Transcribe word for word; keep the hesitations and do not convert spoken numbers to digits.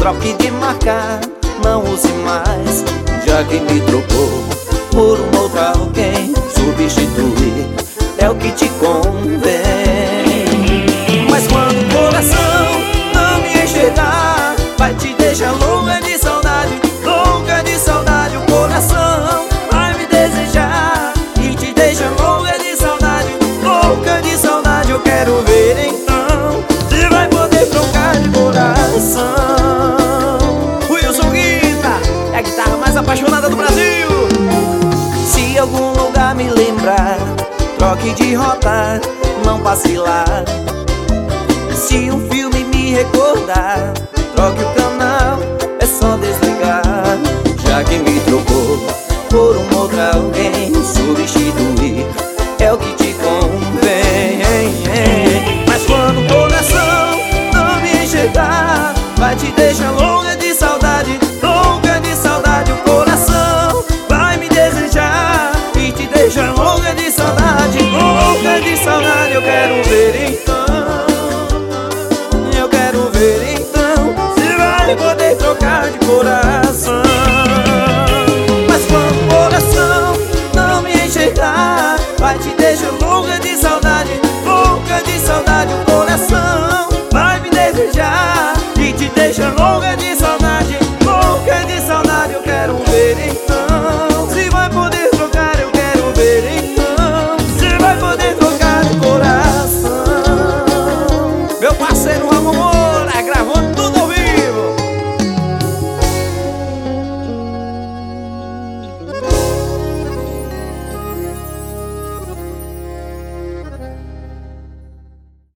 troque de marca, não use mais, já que me trocou por uma outra alguém. Substituir é o que te convém. Mas quando o coração não me enxergar, vai te deixar louca de saudade, louca de saudade. O coração vai me desejar e te deixa louca de saudade, louca de saudade. Eu quero ver então se vai poder trocar de coração. Wilson Guita é a guitarra mais apaixonada do Brasil. Se algum lugar me lembrar, troque de rota, não vacilar. Se um filme me recordar, troque o canal, é só desligar. Já que me trocou por uma outra alguém, substituir é o que te convém. Mas quando o coração não me enxergar, vai te deixar louca de saudade, louca de saudade. O coração vai me desejar e te deixa louca de saudade, louca de saudade. Eu quero ver